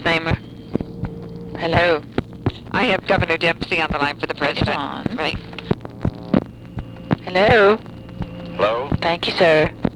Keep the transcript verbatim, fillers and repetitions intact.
disclaimer. Hello. I have Governor Dempsey on the line for the president. On. Right. Hello. Hello? Thank you, sir.